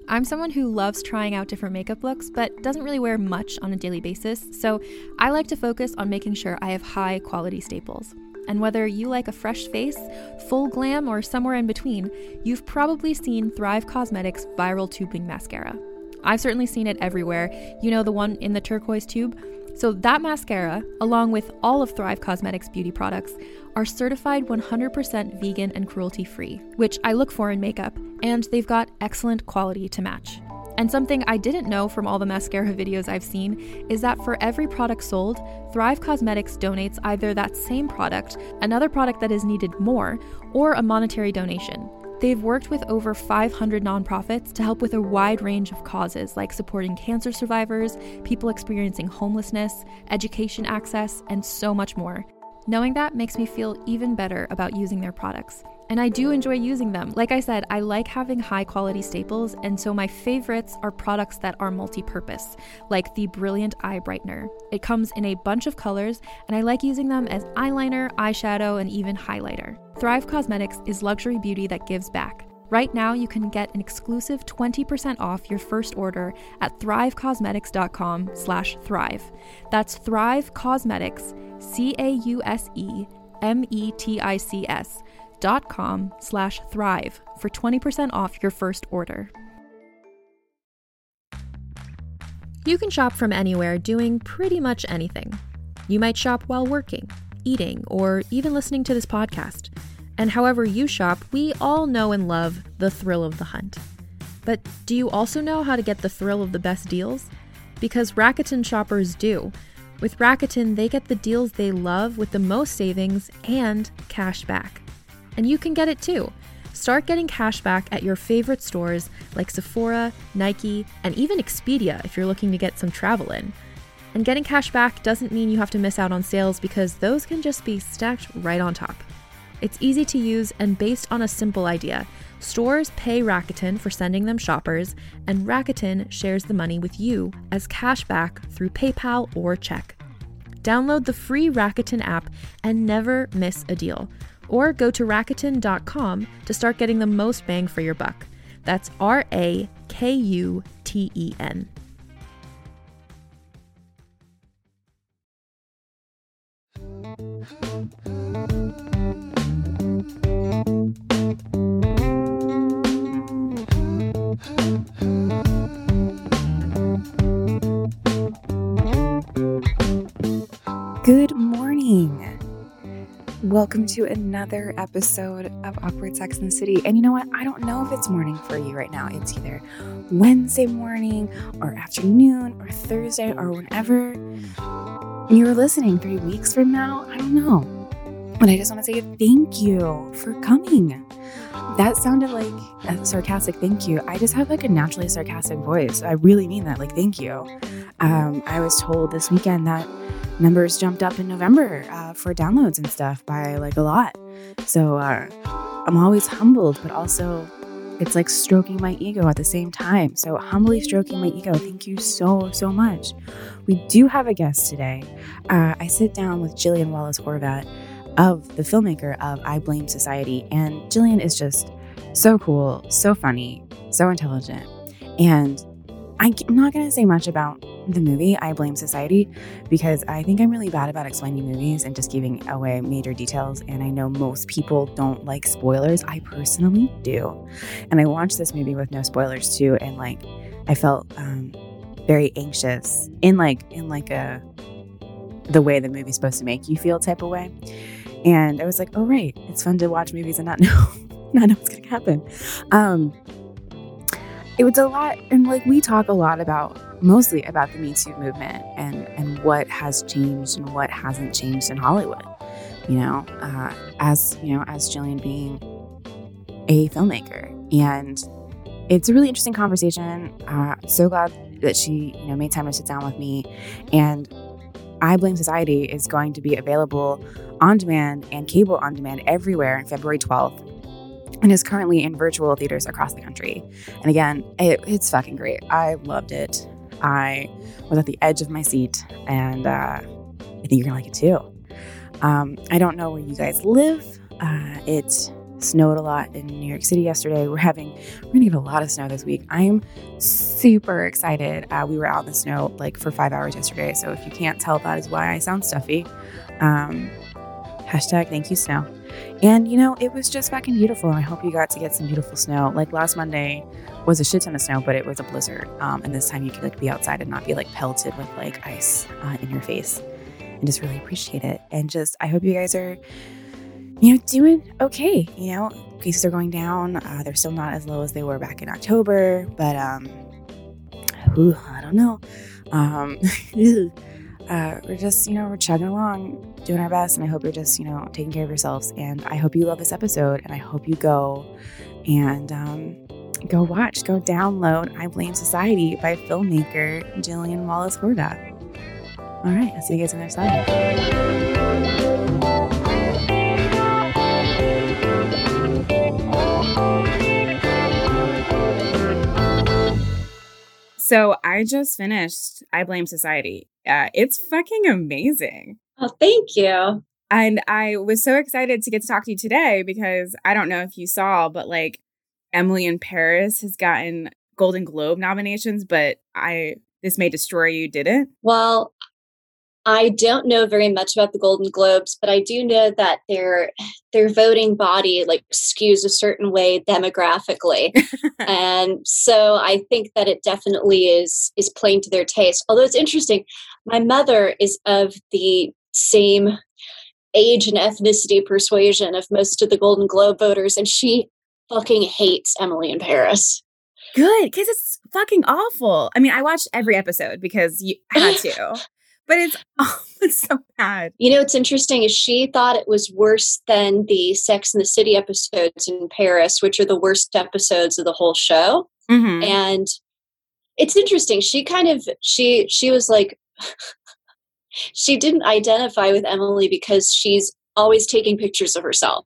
I'm someone who loves trying out different makeup looks, but doesn't really wear much on a daily basis, so I like to focus on making sure I have high quality staples. And whether you like a fresh face, full glam, or somewhere in between, you've probably seen Thrive Causemetics Viral Tubing Mascara. I've certainly seen it everywhere. You know, the one in the turquoise tube? So that mascara, along with all of Thrive Causemetics beauty products, are certified 100% vegan and cruelty-free, which I look for in makeup, and they've got excellent quality to match. And something I didn't know from all the mascara videos I've seen is that for every product sold, Thrive Causemetics donates either that same product, another product that is needed more, or a monetary donation. They've worked with over 500 nonprofits to help with a wide range of causes like supporting cancer survivors, people experiencing homelessness, education access, and so much more. Knowing that makes me feel even better about using their products. And I do enjoy using them. Like I said, I like having high quality staples, and so my favorites are products that are multi-purpose, like the Brilliant Eye Brightener. It comes in a bunch of colors, and I like using them as eyeliner, eyeshadow, and even highlighter. Thrive Causemetics is luxury beauty that gives back. Right now, you can get an exclusive 20% off your first order at thrivecausemetics.com/thrive. That's Thrive Causemetics, CAUSEMETICS.com/thrive for 20% off your first order. You can shop from anywhere doing pretty much anything. You might shop while working, eating, or even listening to this podcast. And however you shop, we all know and love the thrill of the hunt. But do you also know how to get the thrill of the best deals? Because Rakuten shoppers do. With Rakuten, they get the deals they love with the most savings and cash back. And you can get it too. Start getting cash back at your favorite stores like Sephora, Nike, and even Expedia if you're looking to get some travel in. And getting cash back doesn't mean you have to miss out on sales, because those can just be stacked right on top. It's easy to use and based on a simple idea. Stores pay Rakuten for sending them shoppers, and Rakuten shares the money with you as cash back through PayPal or check. Download the free Rakuten app and never miss a deal. Or go to Rakuten.com to start getting the most bang for your buck. That's RAKUTEN. Good morning. Welcome to another episode of Awkward Sex in the City. And you know what? I don't know if it's morning for you right now. It's either Wednesday morning or afternoon or Thursday or whenever you're listening 3 weeks from now. I don't know. But I just want to say thank you for coming. That sounded like a sarcastic thank you. I just have like a naturally sarcastic voice. I really mean that. Like, thank you. I was told this weekend that numbers jumped up in November for downloads and stuff by like a lot. So I'm always humbled, but also it's like stroking my ego at the same time. So humbly stroking my ego. Thank you so much. We do have a guest today. I sit down with Jillian Wallace Horvat, of the filmmaker of I Blame Society. And Jillian is just so cool, so funny, so intelligent. And I'm not going to say much about the movie I Blame Society, because I think I'm really bad about explaining movies and just giving away major details. And I know most people don't like spoilers. I personally do. And I watched this movie with no spoilers too. And like, I felt very anxious in the way the movie's supposed to make you feel type of way. And I was like, oh, right. It's fun to watch movies and not know what's going to happen. It was a lot. And like, we talk a lot mostly about the Me Too movement and what has changed and what hasn't changed in Hollywood, as Jillian being a filmmaker. And it's a really interesting conversation. So glad that she, made time to sit down with me. And I Blame Society is going to be available on demand and cable on demand everywhere on February 12th and is currently in virtual theaters across the country. And again, it's fucking great. I loved it. I was at the edge of my seat, and I think you're going to like it too. I don't know where you guys live. It snowed a lot in New York City yesterday. We're going to get a lot of snow this week. I'm super excited. We were out in the snow like for 5 hours yesterday. So if you can't tell, that is why I sound stuffy. Hashtag thank you, snow. And, it was just fucking beautiful. And I hope you got to get some beautiful snow. Like last Monday was a shit ton of snow, but it was a blizzard. And this time you could like be outside and not be like pelted with like ice in your face. And just really appreciate it. And just, I hope you guys are, doing okay. Cases are going down. They're still not as low as they were back in October, but I don't know. We're just, we're chugging along, doing our best. And I hope you're just, taking care of yourselves. And I hope you love this episode. And I hope you go and go download I Blame Society by filmmaker Jillian Wallace Horvath. All right. I'll see you guys on the other side. So I just finished I Blame Society. It's fucking amazing. Oh, thank you. And I was so excited to get to talk to you today because I don't know if you saw, but like Emily in Paris has gotten Golden Globe nominations, but This May Destroy You didn't. Well, I don't know very much about the Golden Globes, but I do know that their voting body like skews a certain way demographically. And so I think that it definitely is playing to their taste. Although it's interesting, my mother is of the same age and ethnicity persuasion of most of the Golden Globe voters, and she fucking hates Emily in Paris. Good, because it's fucking awful. I mean, I watched every episode because you had to. But it's so bad. What's interesting is she thought it was worse than the Sex and the City episodes in Paris, which are the worst episodes of the whole show. Mm-hmm. And it's interesting. She was like, she didn't identify with Emily because she's always taking pictures of herself.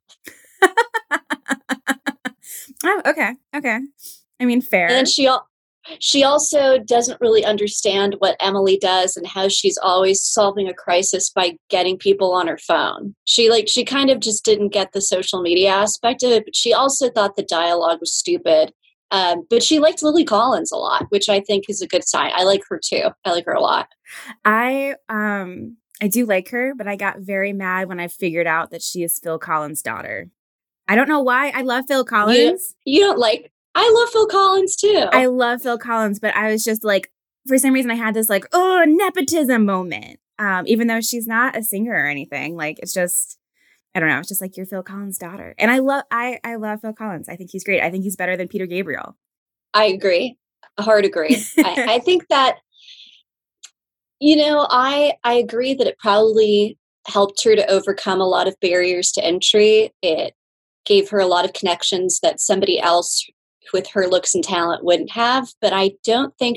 Oh, okay. I mean, fair. And then she also doesn't really understand what Emily does and how she's always solving a crisis by getting people on her phone. She kind of just didn't get the social media aspect of it, but she also thought the dialogue was stupid. But she liked Lily Collins a lot, which I think is a good sign. I like her too. I like her a lot. I do like her, but I got very mad when I figured out that she is Phil Collins' daughter. I don't know why. I love Phil Collins. You don't like... I love Phil Collins too. I love Phil Collins, but I was just like, for some reason I had this like, nepotism moment. Even though she's not a singer or anything. Like, it's just, I don't know. It's just like, you're Phil Collins' daughter. And I love Phil Collins. I think he's great. I think he's better than Peter Gabriel. I agree. A hard agree. I think that, I agree that it probably helped her to overcome a lot of barriers to entry. It gave her a lot of connections that somebody else with her looks and talent wouldn't have, but I don't think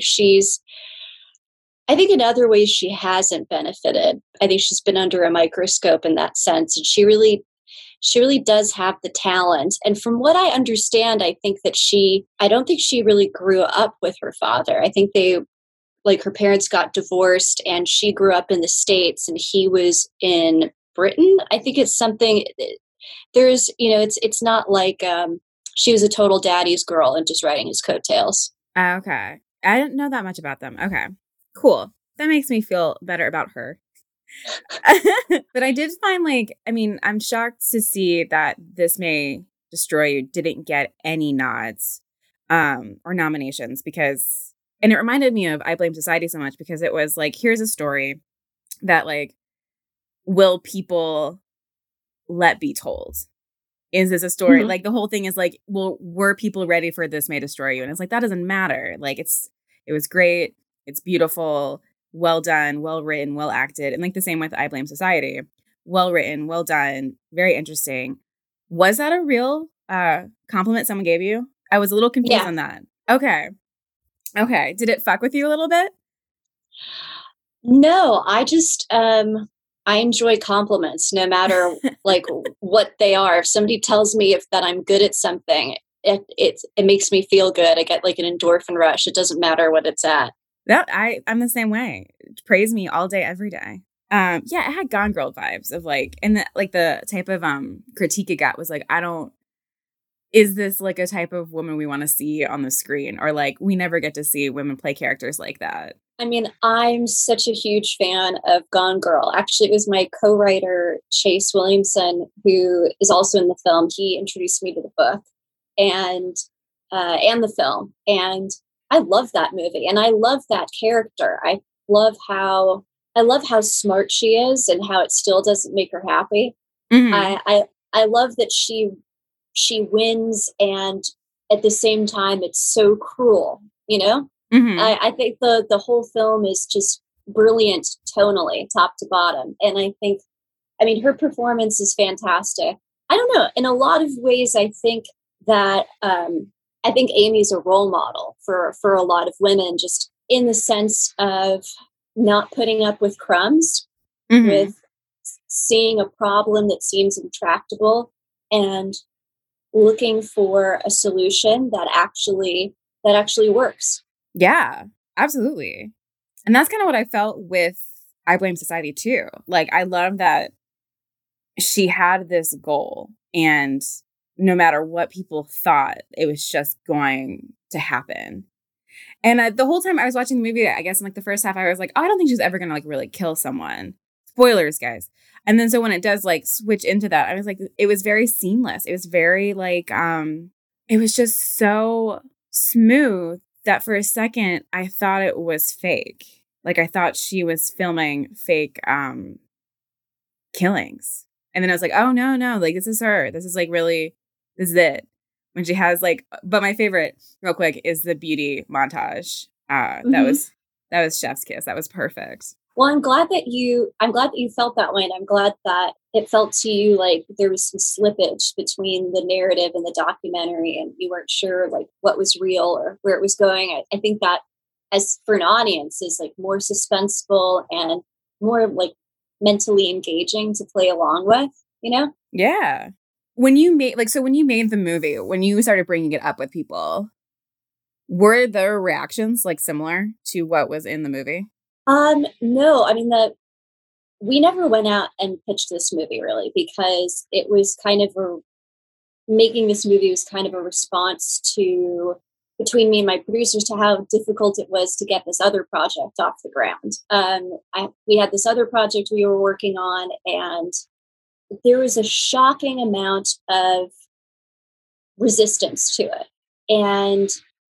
I think in other ways she hasn't benefited. I think she's been under a microscope in that sense, and she really does have the talent. And from what I understand, I don't think she really grew up with her father. I think her parents got divorced and she grew up in the States and he was in Britain. I think it's something, it's not like, she was a total daddy's girl and just riding his coattails. Okay. I didn't know that much about them. Okay. Cool. That makes me feel better about her. But I did find I'm shocked to see that This May Destroy You didn't get any nods or nominations because, and it reminded me of I Blame Society so much because it was like, here's a story that will people let be told? Is this a story? Mm-hmm. Like the whole thing is like, well, were people ready for This May Destroy You? And it's like, that doesn't matter. Like it was great. It's beautiful, well done, well written, well acted. And like the same with I Blame Society. Well written, well done, very interesting. Was that a real compliment someone gave you? I was a little confused on that. Okay. Did it fuck with you a little bit? No, I just, I enjoy compliments no matter what they are. If somebody tells me that I'm good at something, it makes me feel good. I get like an endorphin rush. It doesn't matter what it's at. I'm the same way. Praise me all day, every day. It had Gone Girl vibes of and the type of critique it got was like, I don't is this like a type of woman we want to see on the screen? Or like, we never get to see women play characters like that. I mean, I'm such a huge fan of Gone Girl. Actually, it was my co-writer, Chase Williamson, who is also in the film. He introduced me to the book and the film. And I love that movie. And I love that character. Love how I love how smart she is and how it still doesn't make her happy. Mm-hmm. I love that she wins, and at the same time it's so cruel, you know? Mm-hmm. I think the whole film is just brilliant tonally, top to bottom. And I mean, her performance is fantastic. I don't know. In a lot of ways, I think that Amy's a role model for a lot of women, just in the sense of not putting up with crumbs, Mm-hmm. with seeing a problem that seems intractable and looking for a solution that actually works. Yeah, absolutely. And that's kind of what I felt with I Blame Society too. Like, I love that she had this goal, and no matter what people thought, it was just going to happen. And the whole time I was watching the movie, I guess in like the first half, I was like, oh, I don't think she's ever going to like really kill someone. Spoilers, guys. And then so when it does like switch into that, I was like, it was very seamless. It was very like, it was just so smooth that for a second, I thought it was fake. Like, I thought she was filming fake killings. And then I was like, oh, no, like, this is her. This is like really, this is it. When she has like, but my favorite, real quick, is the beauty montage. Mm-hmm. That was chef's kiss. That was perfect. Well, I'm glad that you felt that way, and I'm glad that it felt to you like there was some slippage between the narrative and the documentary, and you weren't sure like what was real or where it was going. I think that, as for an audience, is like more suspenseful and more like mentally engaging to play along with, you know? Yeah. When you made the movie, when you started bringing it up with people, were their reactions like similar to what was in the movie? No, I mean, we never went out and pitched this movie really, because it was kind of making this movie was kind of a response to, between me and my producers, to how difficult it was to get this other project off the ground. We had this other project we were working on, and there was a shocking amount of resistance to it. And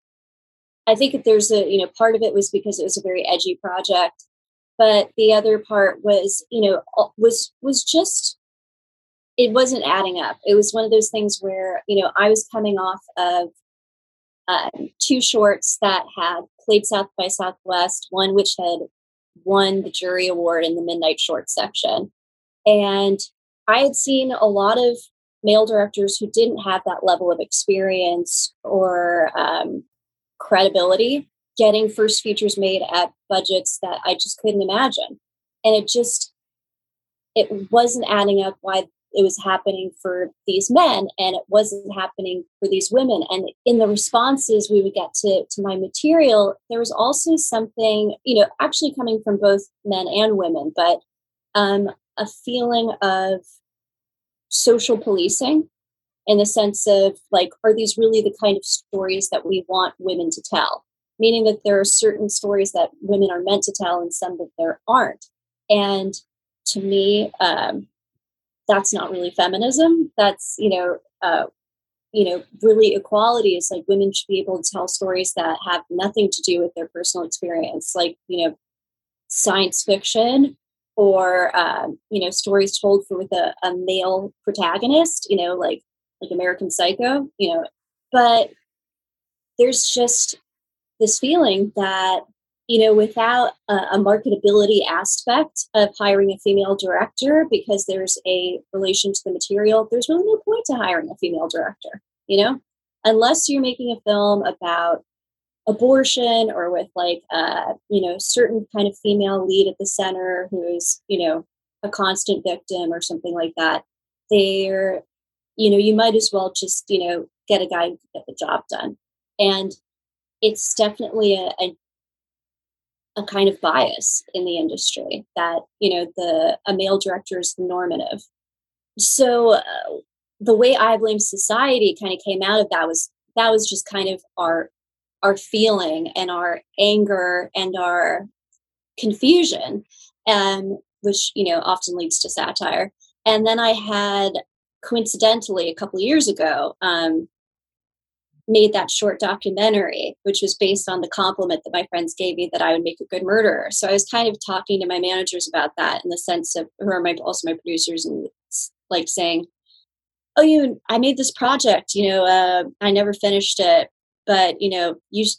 I think that there's part of it was because it was a very edgy project, but the other part was, was just, it wasn't adding up. It was one of those things where, I was coming off of 2 shorts that had played South by Southwest, one which had won the jury award in the Midnight Short section. And I had seen a lot of male directors who didn't have that level of experience or credibility getting first features made at budgets that I just couldn't imagine. And it wasn't adding up why it was happening for these men and it wasn't happening for these women. And in the responses we would get to my material, there was also something, actually coming from both men and women, but a feeling of social policing, in the sense of like, are these really the kind of stories that we want women to tell? Meaning that there are certain stories that women are meant to tell and some that there aren't. And to me, that's not really feminism. That's, really equality is like women should be able to tell stories that have nothing to do with their personal experience, like, science fiction or, stories told with a male protagonist, like American Psycho, but there's just this feeling that, without a marketability aspect of hiring a female director, because there's a relation to the material, there's really no point to hiring a female director, unless you're making a film about abortion or with like, certain kind of female lead at the center who's, a constant victim or something like that. They're, you might as well just, get a guy to get the job done. And it's definitely a kind of bias in the industry that, a male director is normative. So the way I Blame Society kind of came out of that was just kind of our feeling and our anger and our confusion, which, you know, often leads to satire. And then I had coincidentally a couple of years ago made that short documentary, which was based on the compliment that my friends gave me that I would make a good murderer. So I was kind of talking to my managers about that in the sense of, who are also my producers, and like saying, "Oh, I made this project. You know, I never finished it, but you know,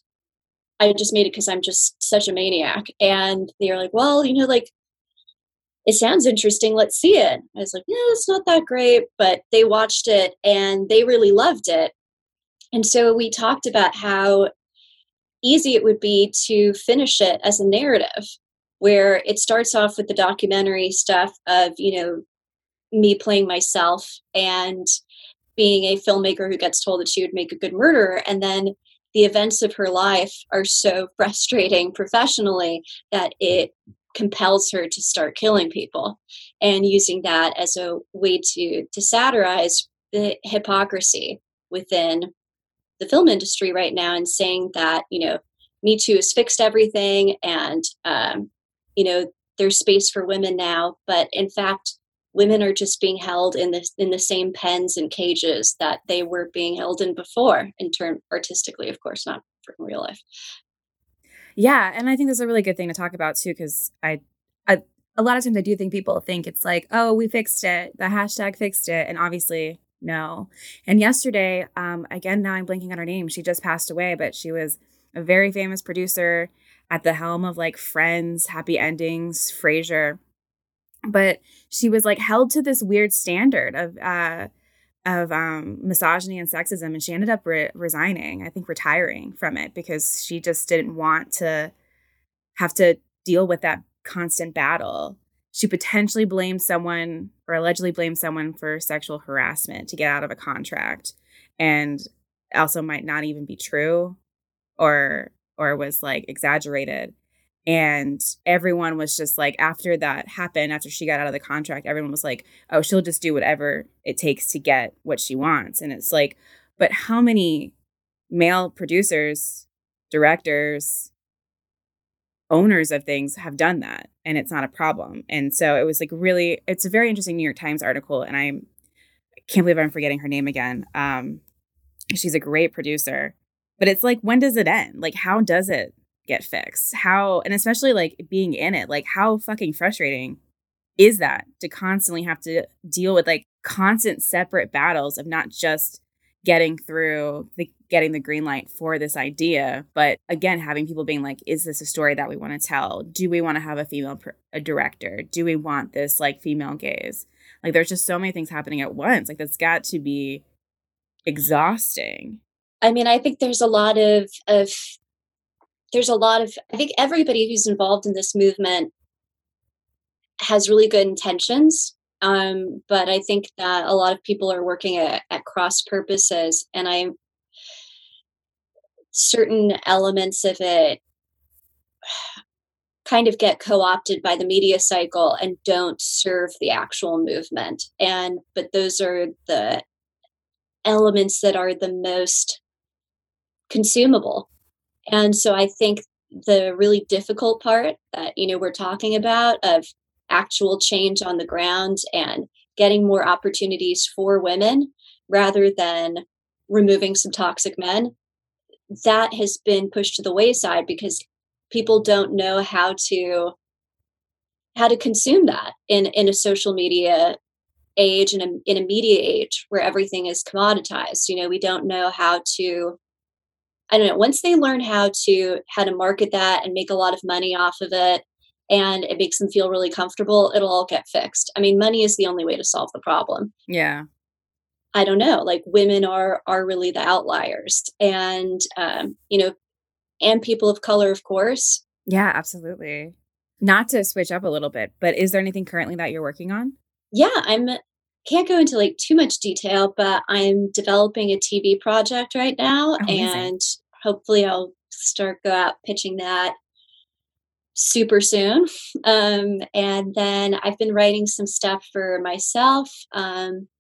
I just made it because I'm just such a maniac." And they're like, "Well, you know, like it sounds interesting. Let's see it." I was like, "Yeah, it's not that great," but they watched it and they really loved it. And so we talked about how easy it would be to finish it as a narrative, where it starts off with the documentary stuff of, you know, me playing myself and being a filmmaker who gets told that she would make a good murderer. And then the events of her life are so frustrating professionally that it compels her to start killing people, and using that as a way to satirize the hypocrisy within the film industry right now, and saying that, you know, Me Too has fixed everything, and you know, there's space for women now, but in fact women are just being held in the same pens and cages that they were being held in before, in turn artistically, of course, not for real life. Yeah, and I think that's a really good thing to talk about too, because I a lot of times I do think people think it's like, oh, we fixed it, the hashtag fixed it, and obviously no. And yesterday, again, now I'm blanking on her name. She just passed away, but she was a very famous producer at the helm of like Friends, Happy Endings, Frasier. But she was like held to this weird standard of misogyny and sexism, and she ended up resigning, I think retiring from it, because she just didn't want to have to deal with that constant battle. She potentially blamed someone, or allegedly blamed someone, for sexual harassment to get out of a contract, and also might not even be true, or was like exaggerated. And everyone was just like, after that happened, after she got out of the contract, everyone was like, oh, she'll just do whatever it takes to get what she wants. And it's like, but how many male producers, directors, owners of things have done that, and it's not a problem? And so it was like, really, it's a very interesting New York Times article, and I can't believe I'm forgetting her name again. She's a great producer, but it's like, when does it end? Like, how does it get fixed? How, and especially like being in it, like how fucking frustrating is that to constantly have to deal with like constant separate battles of not just getting the green light for this idea, but again, having people being like, is this a story that we want to tell? Do we want to have a female director? Do we want this like female gaze? Like, there's just so many things happening at once. Like, that's got to be exhausting. I mean, I think there's a lot of I think everybody who's involved in this movement has really good intentions. But I think that a lot of people are working at cross purposes, and certain elements of it kind of get co-opted by the media cycle and don't serve the actual movement. But those are the elements that are the most consumable. And so I think the really difficult part that, you know, we're talking about, of actual change on the ground and getting more opportunities for women rather than removing some toxic men, that has been pushed to the wayside because people don't know how to consume that in a social media age and in a media age where everything is commoditized. You know, we don't know how to, I don't know, once they learn how to market that and make a lot of money off of it, and it makes them feel really comfortable, it'll all get fixed. I mean, money is the only way to solve the problem. Yeah. I don't know, like women are really the outliers, and, you know, and people of color, of course. Yeah, absolutely. Not to switch up a little bit, but is there anything currently that you're working on? Yeah, can't go into like too much detail, but I'm developing a TV project right now, Oh, and hopefully I'll go out pitching that super soon. And then I've been writing some stuff for myself.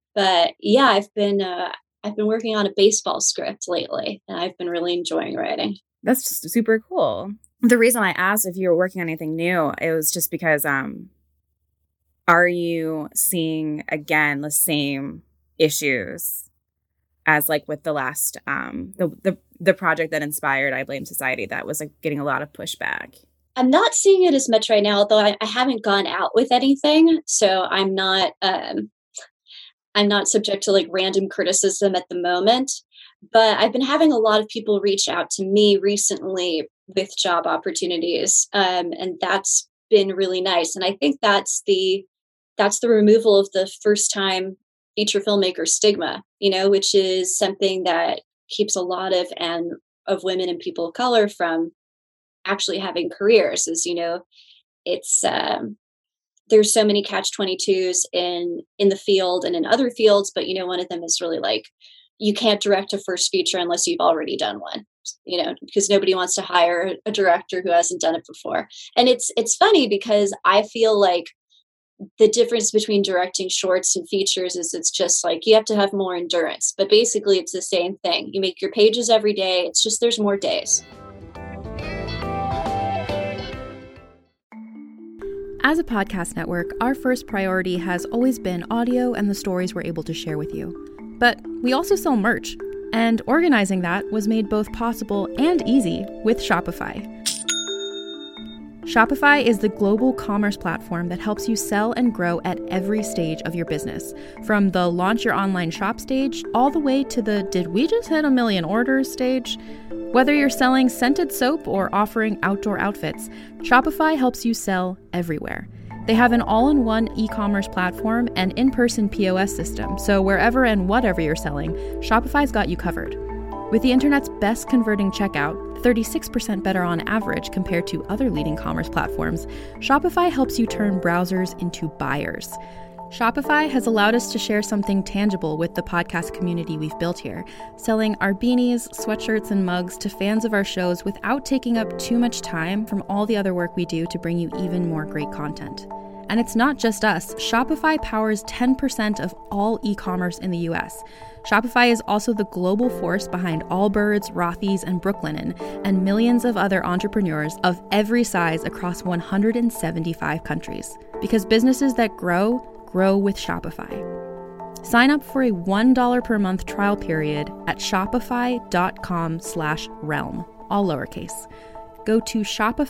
But yeah, I've been working on a baseball script lately, and I've been really enjoying writing. That's just super cool. The reason I asked if you were working on anything new, it was just because are you seeing again the same issues as like with the last the project that inspired I Blame Society that was like getting a lot of pushback? I'm not seeing it as much right now, although I haven't gone out with anything, so I'm not subject to like random criticism at the moment. But I've been having a lot of people reach out to me recently with job opportunities, and that's been really nice. And I think that's the removal of the first time feature filmmaker stigma, which is something that keeps a lot of women and people of color from actually having careers. Is it's there's so many catch-22s in the field and in other fields, but one of them is really like you can't direct a first feature unless you've already done one, because nobody wants to hire a director who hasn't done it before. And it's funny because I feel like the difference between directing shorts and features is it's just like you have to have more endurance, but basically it's the same thing. You make your pages every day. It's just there's more days. As a podcast network, our first priority has always been audio and the stories we're able to share with you. But we also sell merch, and organizing that was made both possible and easy with Shopify. Shopify is the global commerce platform that helps you sell and grow at every stage of your business, from the launch your online shop stage all the way to the did we just hit 1 million orders stage. Whether you're selling scented soap or offering outdoor outfits, Shopify helps you sell everywhere. They have an all-in-one e-commerce platform and in-person POS system, so wherever and whatever you're selling, Shopify's got you covered. With the internet's best converting checkout, 36% better on average compared to other leading commerce platforms, Shopify helps you turn browsers into buyers. Shopify has allowed us to share something tangible with the podcast community we've built here, selling our beanies, sweatshirts, and mugs to fans of our shows without taking up too much time from all the other work we do to bring you even more great content. And it's not just us. Shopify powers 10% of all e-commerce in the US. Shopify is also the global force behind Allbirds, Rothy's, and Brooklinen, and millions of other entrepreneurs of every size across 175 countries. Because businesses that grow with Shopify. Sign up for a $1 per month trial period at shopify.com/realm, all lowercase. Go to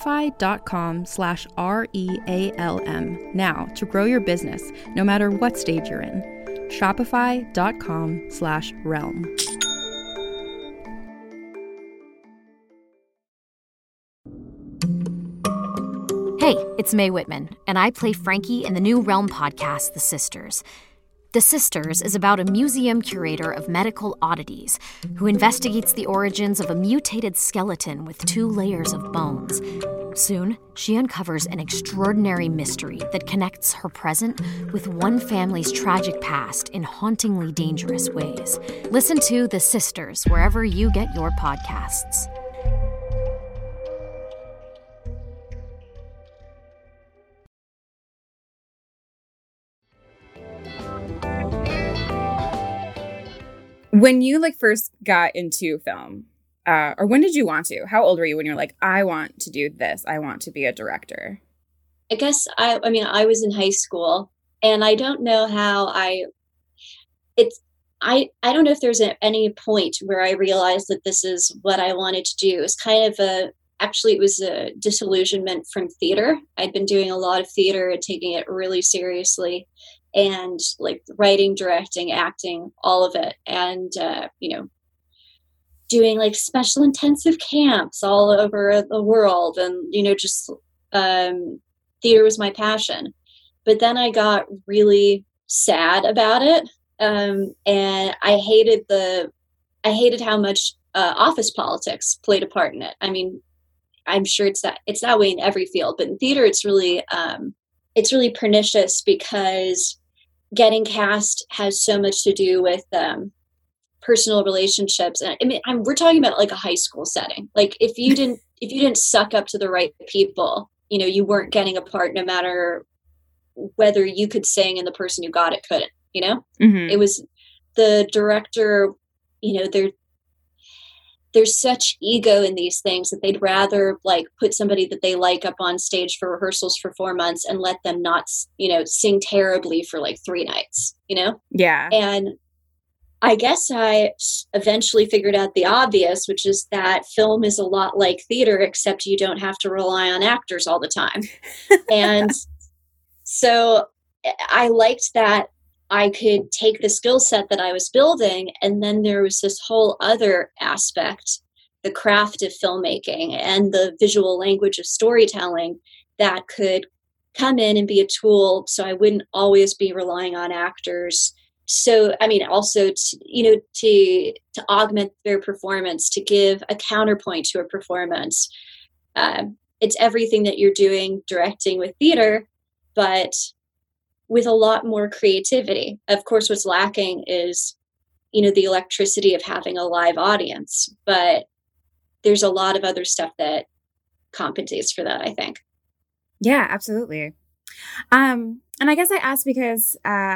shopify.com/REALM now to grow your business, no matter what stage you're in. Shopify.com/realm. Hey, it's Mae Whitman, and I play Frankie in the new Realm podcast, The Sisters. The Sisters is about a museum curator of medical oddities who investigates the origins of a mutated skeleton with 2 layers of bones. Soon, she uncovers an extraordinary mystery that connects her present with one family's tragic past in hauntingly dangerous ways. Listen to The Sisters wherever you get your podcasts. When you first got into film, or when did you want to? How old were you when you were like, I want to do this. I want to be a director? I guess I was in high school, and I don't know how I don't know if there's any point where I realized that this is what I wanted to do. It was kind of it was a disillusionment from theater. I'd been doing a lot of theater and taking it really seriously, and writing, directing, acting, all of it. And, doing special intensive camps all over the world. And, just theater was my passion. But then I got really sad about it. And I hated how much office politics played a part in it. I mean, I'm sure it's that way in every field, but in theater, it's really pernicious because getting cast has so much to do with personal relationships. And I mean, we're talking about a high school setting. If you didn't suck up to the right people, you weren't getting a part, no matter whether you could sing and the person who got it couldn't. you know? Mm-hmm. It was the director, you know, there's such ego in these things that they'd rather like put somebody that they like up on stage for rehearsals for 4 months and let them not, you know, sing terribly for like 3 nights, you know? Yeah. And I guess I eventually figured out the obvious, which is that film is a lot like theater, except you don't have to rely on actors all the time. And so I liked that I could take the skill set that I was building, and then there was this whole other aspect, the craft of filmmaking and the visual language of storytelling that could come in and be a tool so I wouldn't always be relying on actors. So, I mean, also, to augment their performance, to give a counterpoint to a performance. It's everything that you're doing directing with theater, but with a lot more creativity. Of course, what's lacking is, you know, the electricity of having a live audience, but there's a lot of other stuff that compensates for that, I think. Yeah, absolutely. And I guess I asked because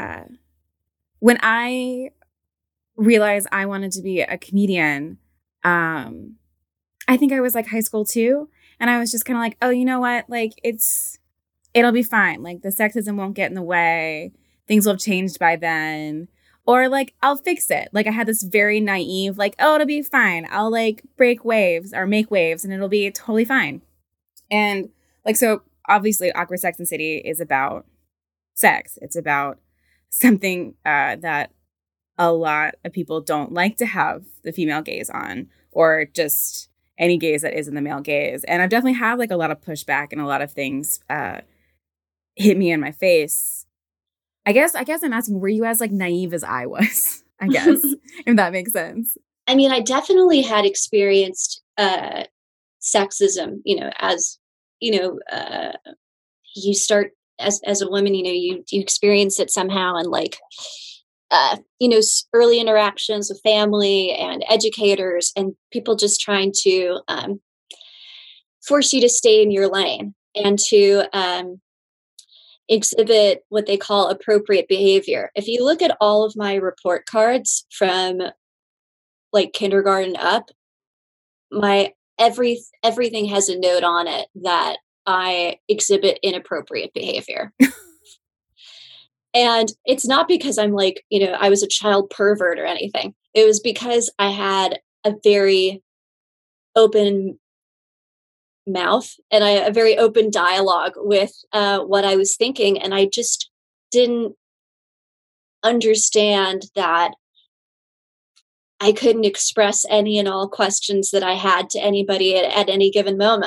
when I realized I wanted to be a comedian, I think I was like high school too. And I was just kind of like, oh, you know what? Like, it'll be fine. Like, the sexism won't get in the way. Things will have changed by then. Or like, I'll fix it. Like, I had this very naive, like, oh, it'll be fine. I'll like break waves or make waves and it'll be totally fine. And like, so obviously Awkward Sex and City is about sex. It's about something that a lot of people don't like to have the female gaze on, or just any gaze that isn't the male gaze. And I've definitely had like a lot of pushback and a lot of things hit me in my face. I guess I'm asking, were you as like naive as I was? I guess, if that makes sense. I mean, I definitely had experienced sexism, you know, as, you know, you start as a woman, you know, you experience it somehow. And like, you know, early interactions with family and educators and people just trying to force you to stay in your lane and to exhibit what they call appropriate behavior. If you look at all of my report cards from like kindergarten up, everything has a note on it that I exhibit inappropriate behavior. And it's not because I'm like, you know, I was a child pervert or anything. It was because I had a very open mouth and a very open dialogue with what I was thinking. And I just didn't understand that I couldn't express any and all questions that I had to anybody at any given moment.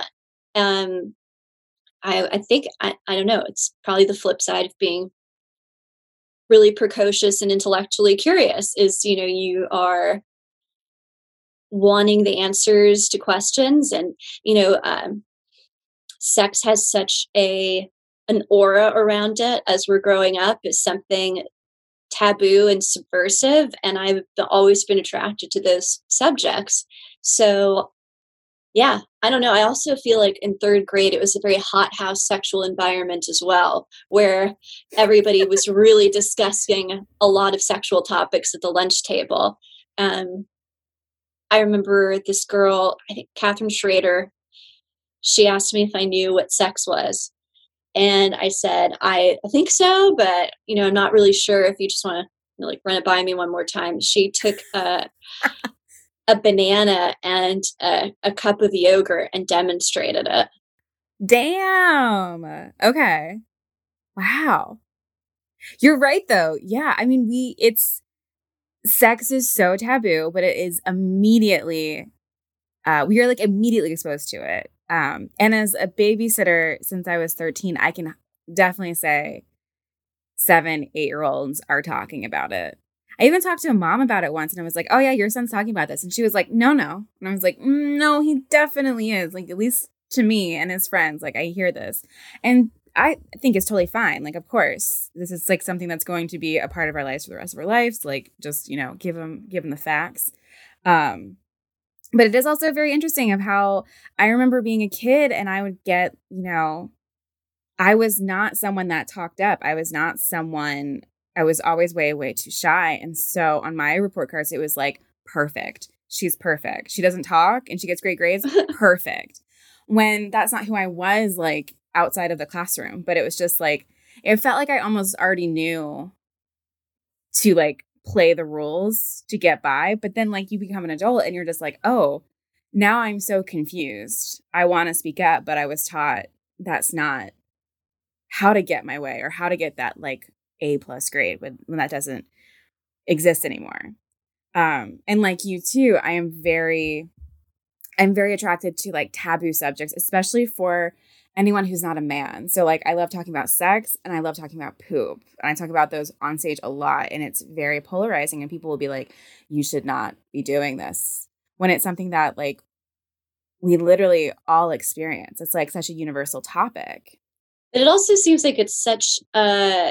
I think, I don't know, it's probably the flip side of being really precocious and intellectually curious is, you know, you are wanting the answers to questions. And, you know, sex has such an aura around it as we're growing up, is something taboo and subversive. And I've always been attracted to those subjects. So yeah, I don't know. I also feel like in 3rd grade, it was a very hothouse sexual environment as well, where everybody was really discussing a lot of sexual topics at the lunch table. I remember this girl, I think Catherine Schrader, she asked me if I knew what sex was. And I said, I think so, but, you know, I'm not really sure. If you just want to, you know, like run it by me one more time. She took a banana and a cup of yogurt and demonstrated it. Damn. Okay. Wow. You're right, though. Yeah. I mean, sex is so taboo, but it is immediately, we are like immediately exposed to it. And as a babysitter since I was 13, I can definitely say 7, 8-year-olds are talking about it. I even talked to a mom about it once and I was like, oh yeah, your son's talking about this. And she was like, no. And I was like, no, he definitely is. Like, at least to me and his friends, like I hear this. And I think it's totally fine. Like, of course, this is like something that's going to be a part of our lives for the rest of our lives. Like, just, you know, give them the facts. But it is also very interesting of how I remember being a kid and I would get, you know, I was not someone that talked up. I was not someone I was always way, way too shy. And so on my report cards, it was like, perfect. She's perfect. She doesn't talk and she gets great grades. Perfect. When that's not who I was, like, outside of the classroom. But it was just like, it felt like I almost already knew to, like, play the rules to get by. But then, like, you become an adult and you're just like, oh, now I'm so confused. I want to speak up, but I was taught that's not how to get my way or how to get that, like, A+ grade when that doesn't exist anymore. And like you too, I'm very attracted to, like, taboo subjects, especially for anyone who's not a man. So, like, I love talking about sex and I love talking about poop. And I talk about those on stage a lot, and it's very polarizing, and people will be like, you should not be doing this, when it's something that, like, we literally all experience. It's like such a universal topic. But it also seems like it's such a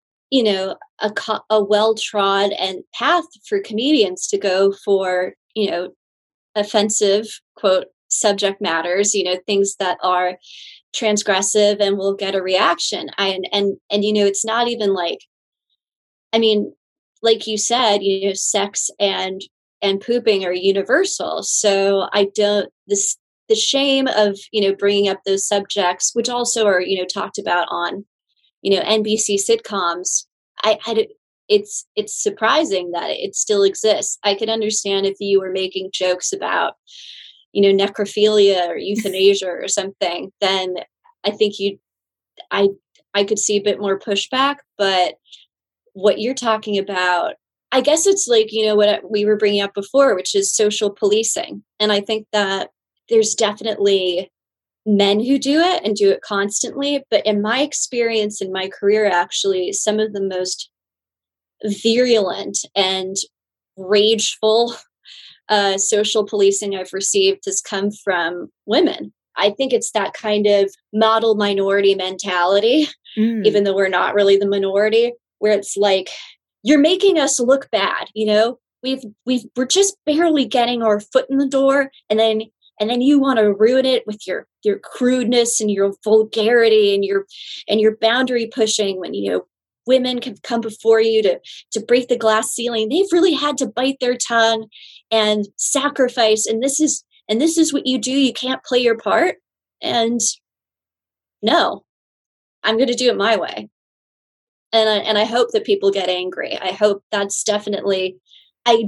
well-trod and path for comedians to go for, offensive, quote, subject matters, things that are transgressive and will get a reaction. And it's not even like, I mean, like you said, sex and pooping are universal. So the shame of, bringing up those subjects, which also are, talked about on, NBC sitcoms, it's surprising that it still exists. I could understand if you were making jokes about, necrophilia or euthanasia or something, then I think I could see a bit more pushback. But what you're talking about, I guess it's like, what we were bringing up before, which is social policing. And I think that there's definitely men who do it and do it constantly. But in my experience in my career, actually, some of the most virulent and rageful social policing I've received has come from women. I think it's that kind of model minority mentality, even though we're not really the minority, where it's like, you're making us look bad. We're just barely getting our foot in the door, and then you want to ruin it with your crudeness and your vulgarity and your boundary pushing, when women can come before you to break the glass ceiling. They've really had to bite their tongue and sacrifice, and this is what you do. You can't play your part. And no, I'm going to do it my way. And I hope that people get angry. I hope that's definitely, I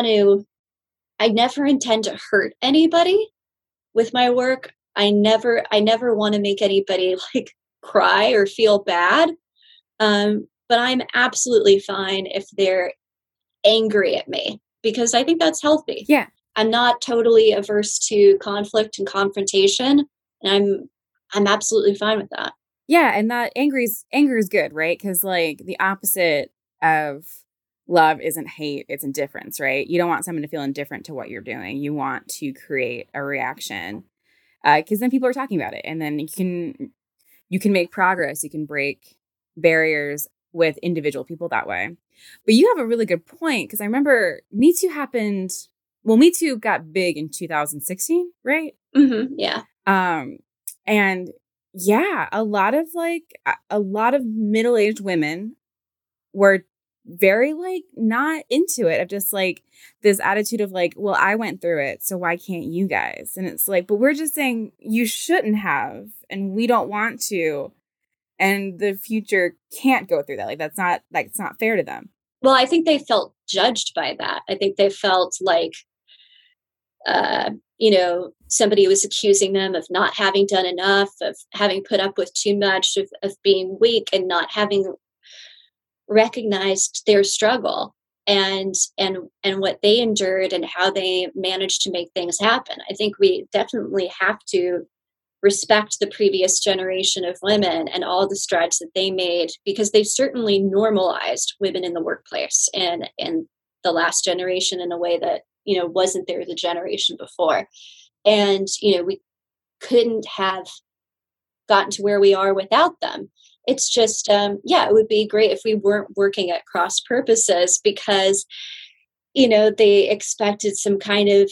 never intend to hurt anybody with my work. I never want to make anybody, like, cry or feel bad. But I'm absolutely fine if they're angry at me, because I think that's healthy. Yeah. I'm not totally averse to conflict and confrontation, and I'm absolutely fine with that. Yeah, and that anger is good, right? Because, like, the opposite of love isn't hate, it's indifference, right? You don't want someone to feel indifferent to what you're doing. You want to create a reaction, because then people are talking about it, and then you can make progress. You can break barriers with individual people that way. But you have a really good point, because I remember Me Too happened. Well, Me Too got big in 2016, right? Mm-hmm, yeah. And yeah, a lot of middle-aged women were very, like, not into it, of just, like, this attitude of, like, well, I went through it, so why can't you guys? And it's like, but we're just saying you shouldn't have, and we don't want to, and the future can't go through that. Like, that's not, like, it's not fair to them. Well, I think they felt judged by that. I think they felt like, somebody was accusing them of not having done enough, of having put up with too much, of being weak, and not having recognized their struggle and what they endured and how they managed to make things happen. I think we definitely have to respect the previous generation of women and all the strides that they made, because they've certainly normalized women in the workplace and the last generation in a way that, wasn't there the generation before. And, we couldn't have gotten to where we are without them. It's just, it would be great if we weren't working at cross purposes, because, they expected some kind of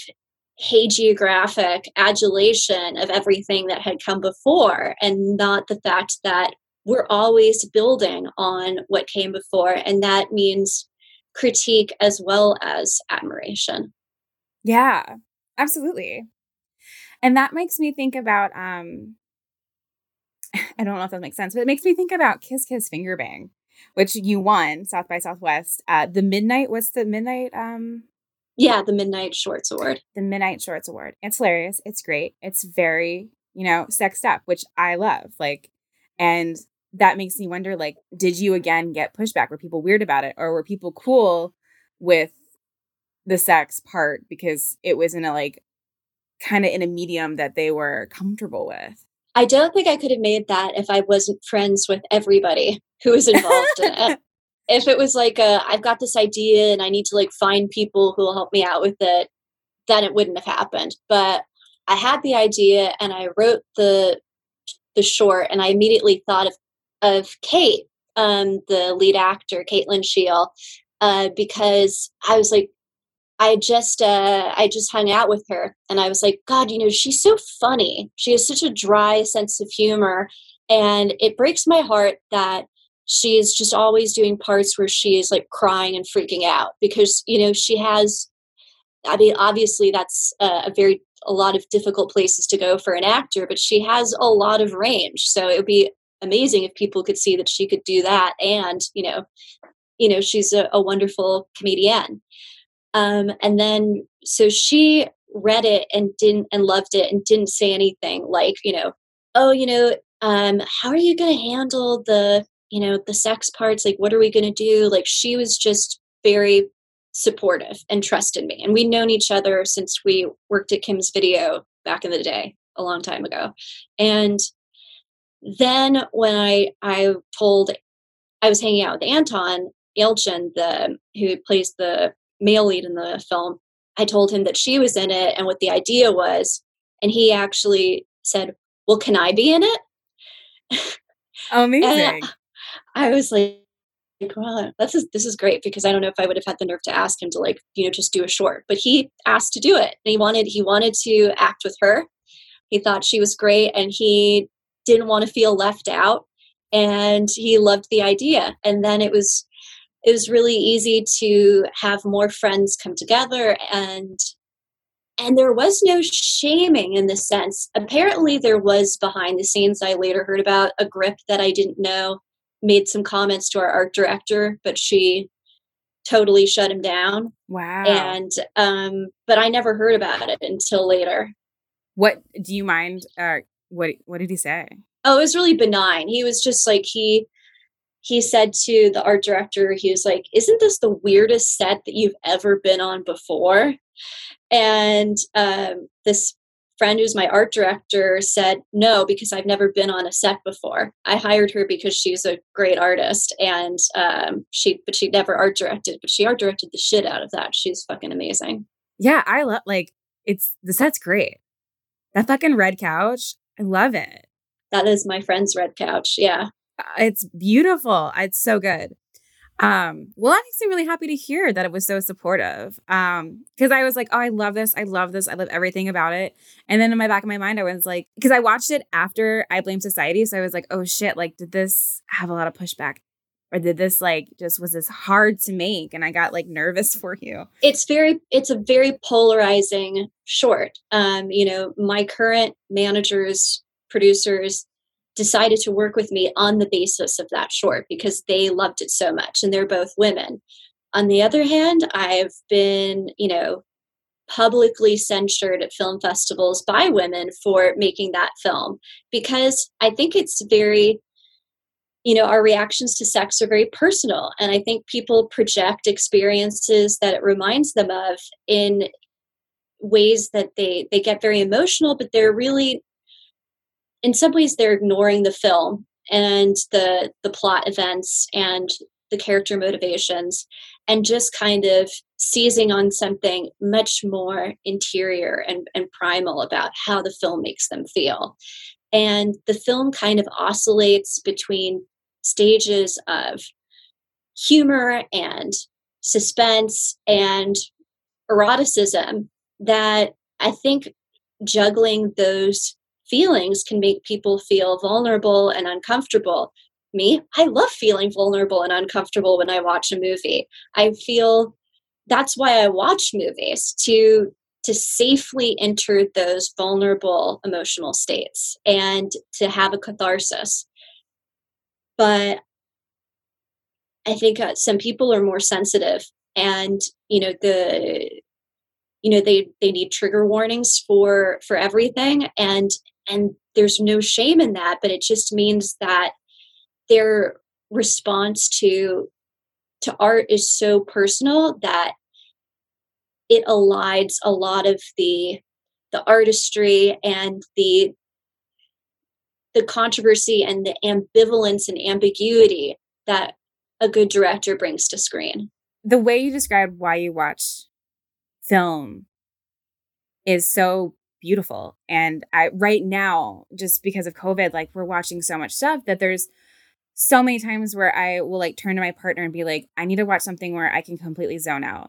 hagiographic adulation of everything that had come before, and not the fact that we're always building on what came before. And that means critique as well as admiration. Yeah, absolutely. And that makes me think about, I don't know if that makes sense, but it makes me think about Kiss Kiss Finger Bang, which you won South by Southwest. The Midnight, what's the Midnight? Yeah, the Midnight Shorts Award. The Midnight Shorts Award. It's hilarious. It's great. It's very, sexed up, which I love. Like, and that makes me wonder, like, did you again get pushback? Were people weird about it? Or were people cool with the sex part because it was in a, like, kind of in a medium that they were comfortable with? I don't think I could have made that if I wasn't friends with everybody who was involved in it. If it was like, I've got this idea and I need to like find people who will help me out with it, then it wouldn't have happened. But I had the idea and I wrote the short, and I immediately thought of Kate, the lead actor, Caitlin Scheel, because I was like, I just hung out with her and I was like, God, she's so funny. She has such a dry sense of humor. And it breaks my heart that she is just always doing parts where she is like crying and freaking out because, she has, obviously that's a lot of difficult places to go for an actor, but she has a lot of range. So it would be amazing if people could see that she could do that. And, she's a wonderful comedian. And then, so she read it and loved it and didn't say anything like, how are you going to handle the sex parts? Like, what are we going to do? Like, she was just very supportive and trusted me. And we'd known each other since we worked at Kim's Video back in the day, a long time ago. And then when I was hanging out with Anton Yelchin, who plays the male lead in the film, I told him that she was in it and what the idea was. And he actually said, well, can I be in it? Amazing. I was like, well, this is great because I don't know if I would have had the nerve to ask him to like, just do a short, but he asked to do it. And he wanted to act with her. He thought she was great and he didn't want to feel left out and he loved the idea. And then it was really easy to have more friends come together and there was no shaming in the sense. Apparently there was behind the scenes, I later heard about, a grip that I didn't know made some comments to our art director, but she totally shut him down. Wow. And, but I never heard about it until later. What do you mind? What did he say? Oh, it was really benign. He was just like, he said to the art director, he was like, isn't this the weirdest set that you've ever been on before? And this friend who's my art director said, no, because I've never been on a set before. I hired her because she's a great artist and she never art directed, but she art directed the shit out of that. She's fucking amazing. Yeah, I love, like, the set's great. That fucking red couch, I love it. That is my friend's red couch. Yeah. It's beautiful. It's so good. Well, that makes me really happy to hear that it was so supportive. Because I was like, oh, I love this. I love everything about it. And then in my back of my mind, I was like, because I watched it after I Blame Society. So I was like, oh shit, like, did this have a lot of pushback? Or did this was this hard to make? And I got like nervous for you. It's a very polarizing short. My current managers, producers, decided to work with me on the basis of that short because they loved it so much and they're both women. On the other hand, I've been, publicly censured at film festivals by women for making that film because I think it's very, our reactions to sex are very personal. And I think people project experiences that it reminds them of in ways that they get very emotional, but they're really, in some ways, they're ignoring the film and the plot events and the character motivations and just kind of seizing on something much more interior and primal about how the film makes them feel. And the film kind of oscillates between stages of humor and suspense and eroticism that I think juggling those feelings can make people feel vulnerable and uncomfortable. me. I love feeling vulnerable and uncomfortable when I watch a movie. I feel that's why I watch movies, to safely enter those vulnerable emotional states and to have a catharsis. But I think some people are more sensitive, and they need trigger warnings for everything, and there's no shame in that, but it just means that their response to art is so personal that it elides a lot of the artistry and the controversy and the ambivalence and ambiguity that a good director brings to screen. The way you described why you watch film is so beautiful. And right now, just because of COVID, like, we're watching so much stuff that there's so many times where I will like turn to my partner and be like, I need to watch something where I can completely zone out.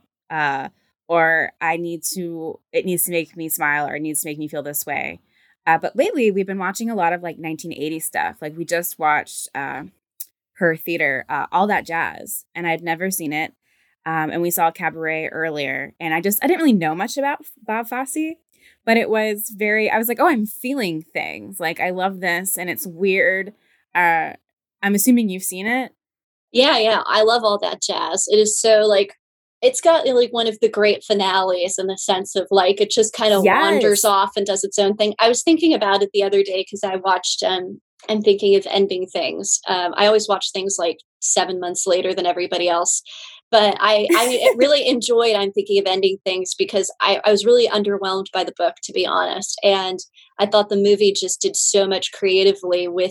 Or it needs to make me smile, or it needs to make me feel this way. But lately we've been watching a lot of like 1980s stuff. Like, we just watched Her Theater, All That Jazz, and I'd never seen it. And we saw Cabaret earlier, and I didn't really know much about Bob Fosse, but I was like, oh, I'm feeling things. Like, I love this, and it's weird. I'm assuming you've seen it. Yeah. I love All That Jazz. It is so like, it's got like one of the great finales in the sense of like, it just kind of wanders off and does its own thing. I was thinking about it the other day because I watched, I'm thinking of ending things. I always watch things like 7 months later than everybody else. But I really enjoyed I'm Thinking of Ending Things because I was really underwhelmed by the book, to be honest. And I thought the movie just did so much creatively with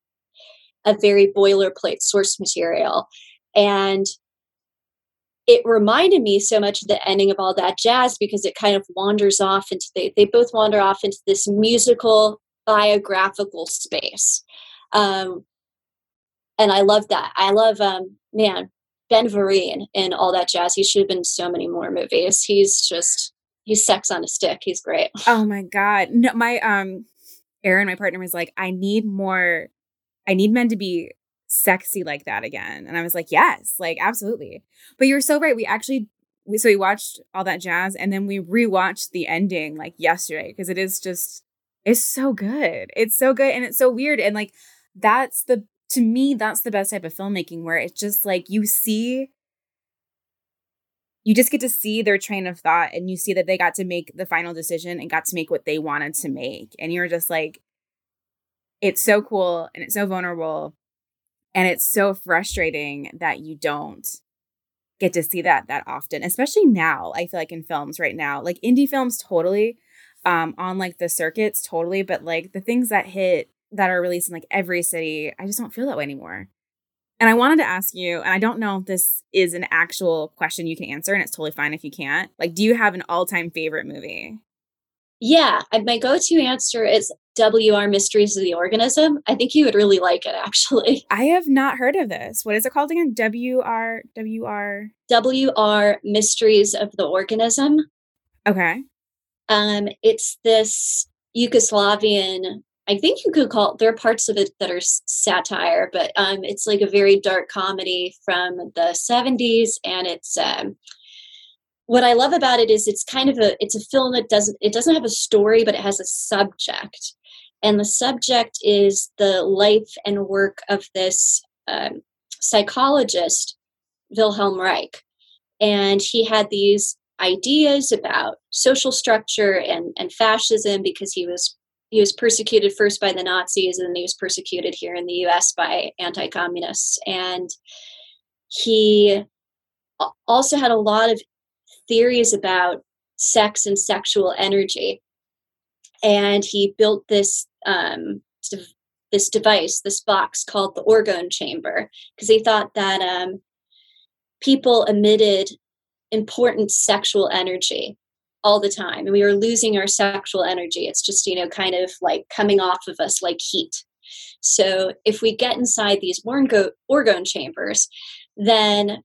a very boilerplate source material. And it reminded me so much of the ending of All That Jazz because it kind of wanders off into, they both wander off into this musical biographical space. And I love that. I love, Ben Vereen in All That Jazz. He should have been in so many more movies. He's sex on a stick. He's great. Oh my God. No, my, Aaron, my partner, was like, I need men to be sexy like that again. And I was like, yes, like, absolutely. But you're so right. We watched All That Jazz, and then we rewatched the ending like yesterday because it's so good. It's so good. And it's so weird. And like, to me, that's the best type of filmmaking, where it's just like you just get to see their train of thought, and you see that they got to make the final decision and got to make what they wanted to make. And you're just like, it's so cool, and it's so vulnerable, and it's so frustrating that you don't get to see that often, especially now. I feel like in films right now, like indie films, totally, on like the circuits, totally. But like the things that are released in like every city, I just don't feel that way anymore. And I wanted to ask you, and I don't know if this is an actual question you can answer, and it's totally fine if you can't. Like, do you have an all-time favorite movie? Yeah, my go-to answer is W.R. Mysteries of the Organism. I think you would really like it, actually. I have not heard of this. What is it called again? W.R. Mysteries of the Organism. Okay. It's this Yugoslavian, I think you could call it, there are parts of it that are satire, but it's like a very dark comedy from the 70s. And it's, what I love about it is it's a film that doesn't have a story, but it has a subject. And the subject is the life and work of this psychologist, Wilhelm Reich. And he had these ideas about social structure and fascism because he was persecuted first by the Nazis, and then he was persecuted here in the US by anti-communists. And he also had a lot of theories about sex and sexual energy. And he built this device, this box called the orgone chamber, because he thought that people emitted important sexual energy all the time, and we were losing our sexual energy. It's just, kind of like coming off of us like heat. So if we get inside these orgone chambers, then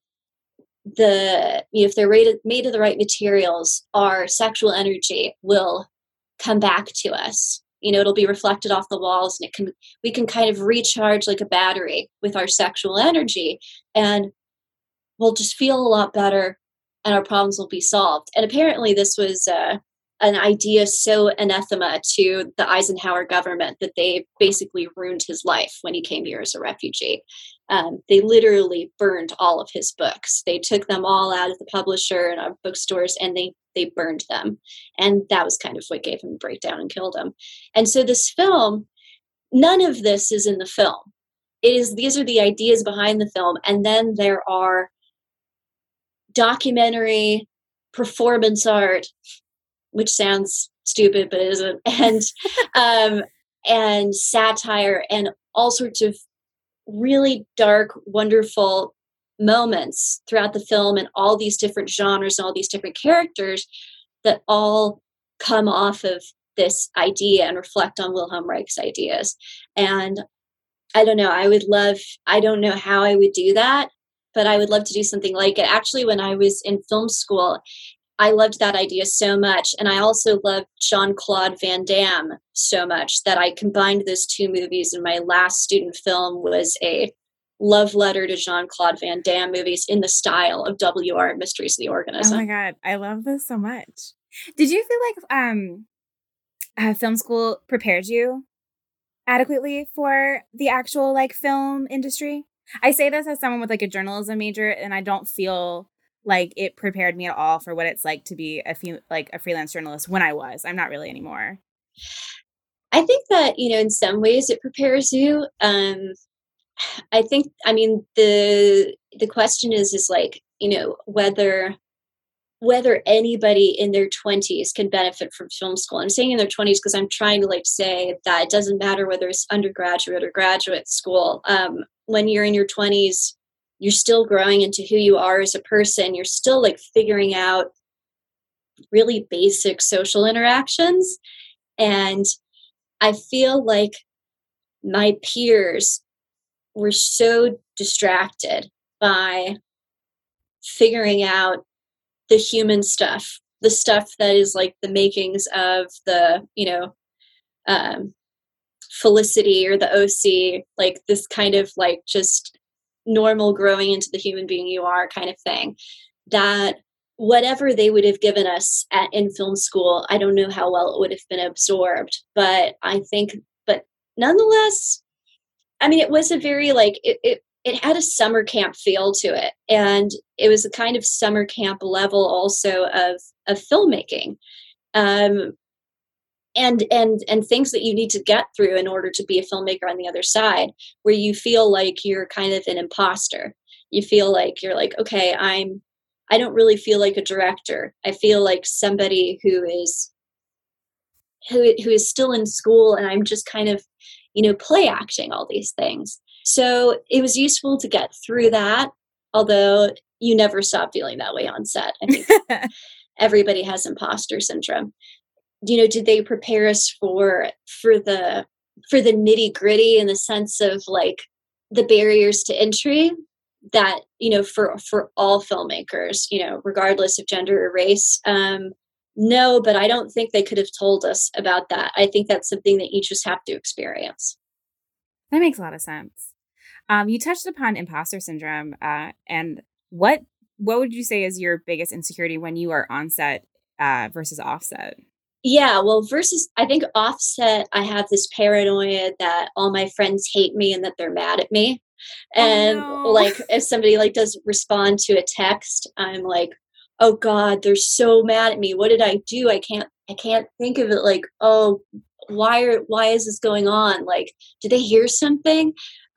if they're made of the right materials, our sexual energy will come back to us, it'll be reflected off the walls, and we can kind of recharge like a battery with our sexual energy, and we'll just feel a lot better, and our problems will be solved. And apparently this was an idea so anathema to the Eisenhower government that they basically ruined his life when he came here as a refugee. They literally burned all of his books. They took them all out of the publisher and our bookstores, and they burned them. And that was kind of what gave him a breakdown and killed him. And so this film, none of this is in the film. These are the ideas behind the film. And then there are documentary, performance art, which sounds stupid, but it isn't, and satire, and all sorts of really dark, wonderful moments throughout the film, and all these different genres and all these different characters that all come off of this idea and reflect on Wilhelm Reich's ideas. And I don't know, I don't know how I would do that, but I would love to do something like it. Actually, when I was in film school, I loved that idea so much. And I also loved Jean-Claude Van Damme so much that I combined those two movies. And my last student film was a love letter to Jean-Claude Van Damme movies in the style of W.R. Mysteries of the Organism. Oh my God. I love this so much. Did you feel like film school prepared you adequately for the actual like film industry? I say this as someone with like a journalism major, and I don't feel like it prepared me at all for what it's like to be a freelance journalist when I'm not really anymore. I think that, in some ways it prepares you. The question is like, whether anybody in their 20s can benefit from film school. I'm saying in their 20s because I'm trying to like say that it doesn't matter whether it's undergraduate or graduate school. When you're in your 20s, you're still growing into who you are as a person. You're still like figuring out really basic social interactions. And I feel like my peers were so distracted by figuring out the human stuff, the stuff that is like the makings of the, Felicity or the OC, like this kind of like just normal growing into the human being you are kind of thing, that whatever they would have given us in film school, I don't know how well it would have been absorbed, but nonetheless, it was a very like, it had a summer camp feel to it. And it was a kind of summer camp level also of filmmaking. And things that you need to get through in order to be a filmmaker on the other side, where you feel like you're kind of an imposter. You feel like you're like, okay, I don't really feel like a director. I feel like somebody who is still in school, and I'm just kind of, play acting all these things. So it was useful to get through that, although you never stop feeling that way on set. I think everybody has imposter syndrome. Did they prepare us for the nitty gritty in the sense of like the barriers to entry that, for all filmmakers, regardless of gender or race? No, but I don't think they could have told us about that. I think that's something that you just have to experience. That makes a lot of sense. You touched upon imposter syndrome, and what would you say is your biggest insecurity when you are on set versus offset? Yeah, well, I think offset, I have this paranoia that all my friends hate me and that they're mad at me. And like, if somebody like doesn't respond to a text, I'm like, oh God, they're so mad at me. What did I do? I can't think of it like, oh, why is this going on? Like, did they hear something?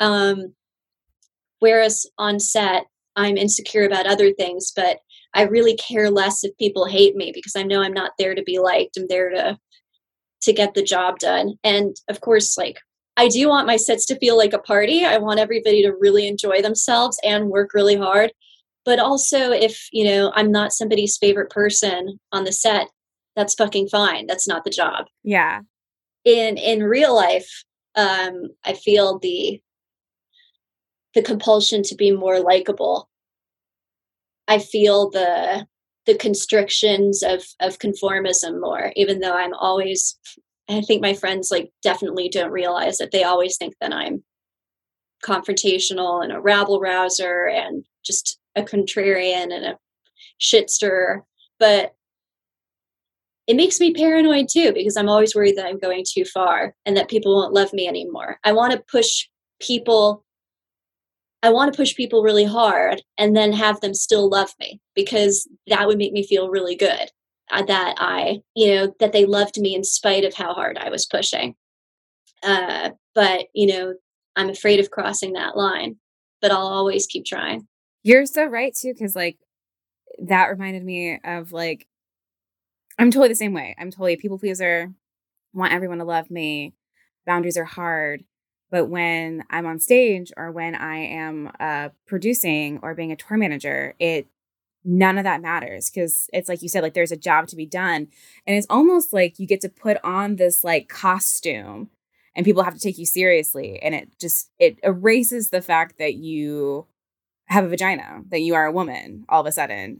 Whereas on set, I'm insecure about other things, but I really care less if people hate me because I know I'm not there to be liked. I'm there to get the job done. And of course, like, I do want my sets to feel like a party. I want everybody to really enjoy themselves and work really hard. But also if, I'm not somebody's favorite person on the set, that's fucking fine. That's not the job. Yeah. In real life, I feel the compulsion to be more likable. I feel the constrictions of conformism more, even though I'm always I think my friends like definitely don't realize that. They always think that I'm confrontational and a rabble rouser and just a contrarian and a shit stirrer. But it makes me paranoid too, because I'm always worried that I'm going too far and that people won't love me anymore. People I want to push people really hard and then have them still love me, because that would make me feel really good, that they loved me in spite of how hard I was pushing. But I'm afraid of crossing that line, but I'll always keep trying. You're so right too, because like that reminded me of like, I'm totally the same way. I'm totally a people pleaser, want everyone to love me. Boundaries are hard. But when I'm on stage or when I am producing or being a tour manager, none of that matters, because it's like you said, like there's a job to be done. And it's almost like you get to put on this like costume and people have to take you seriously. And it erases the fact that you have a vagina, that you are a woman all of a sudden.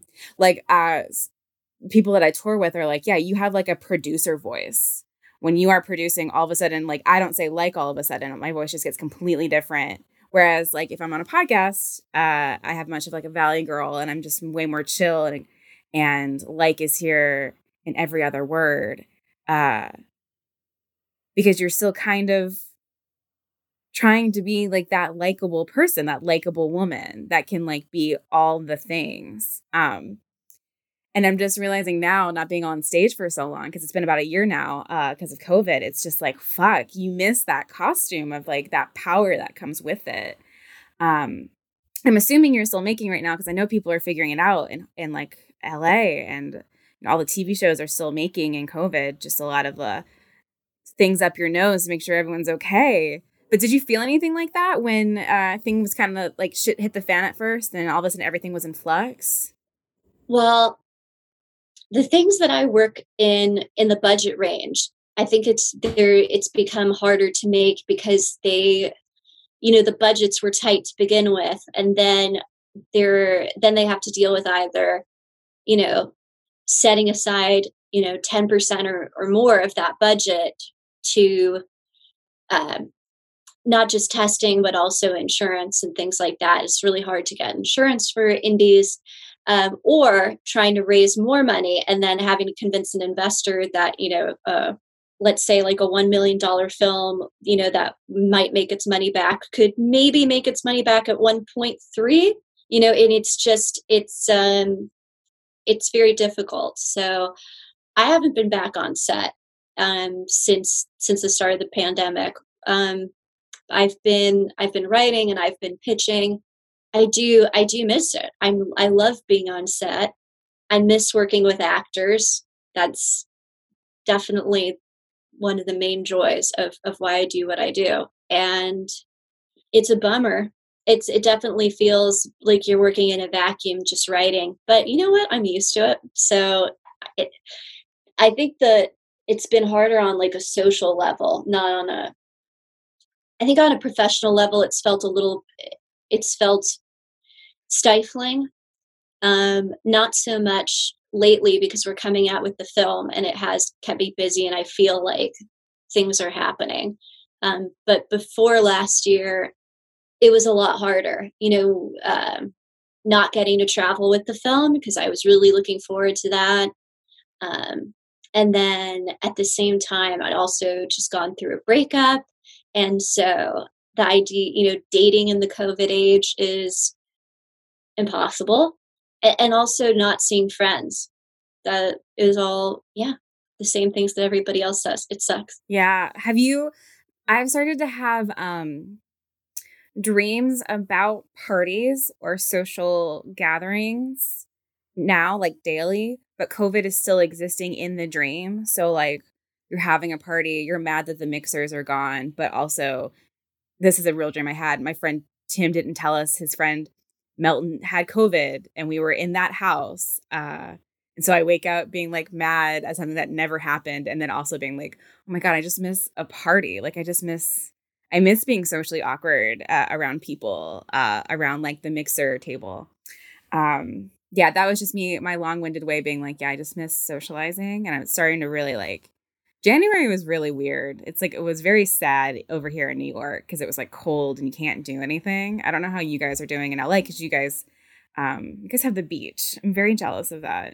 People that I tour with are like, yeah, you have like a producer voice. When you are producing, all of a sudden, like I don't say like all of a sudden, my voice just gets completely different. Whereas like if I'm on a podcast, I have much of like a valley girl and I'm just way more chill, and like is here in every other word, because you're still kind of trying to be like that likable person, that likable woman that can like be all the things. And I'm just realizing now, not being on stage for so long, because it's been about a year now, because of COVID, it's just like, fuck, you miss that costume of like that power that comes with it. I'm assuming you're still making right now, because I know people are figuring it out in like LA, and all the TV shows are still making in COVID, just a lot of things up your nose to make sure everyone's okay. But did you feel anything like that when things kind of like shit hit the fan at first and all of a sudden everything was in flux? Well, the things that I work in the budget range, I think it's become harder to make because the budgets were tight to begin with, and then they have to deal with either, setting aside, 10% or more of that budget to not just testing, but also insurance and things like that. It's really hard to get insurance for indies. Or trying to raise more money and then having to convince an investor that, let's say like a $1 million film, that might make its money back, could maybe make its money back at 1.3, and it's very difficult. So I haven't been back on set since the start of the pandemic. I've been writing and I've been pitching. I do miss it. I love being on set. I miss working with actors. That's definitely one of the main joys of why I do what I do. And it's a bummer. It definitely feels like you're working in a vacuum just writing. But you know what? I'm used to it. So I think that it's been harder on like a social level, not on I think on a professional level, it's felt stifling. Not so much lately because we're coming out with the film and it has kept me busy and I feel like things are happening. But before last year, it was a lot harder, not getting to travel with the film because I was really looking forward to that. And then at the same time, I'd also just gone through a breakup. And so the idea, dating in the COVID age is impossible. And also not seeing friends. That is all, the same things that everybody else says. It sucks. Yeah. I've started to have dreams about parties or social gatherings now, like daily, but COVID is still existing in the dream. So like you're having a party, you're mad that the mixers are gone, but also this is a real dream I had. My friend Tim didn't tell us his friend Melton had COVID and we were in that house. And so I wake up being like mad at something that never happened. And then also being like, oh my God, I just miss a party. Like I miss being socially awkward around people, around like the mixer table. Yeah, that was just me, my long-winded way being like, yeah, I just miss socializing. And I'm starting to really like January was really weird. It's like, it was very sad over here in New York because it was like cold and you can't do anything. I don't know how you guys are doing in LA because you guys have the beach. I'm very jealous of that.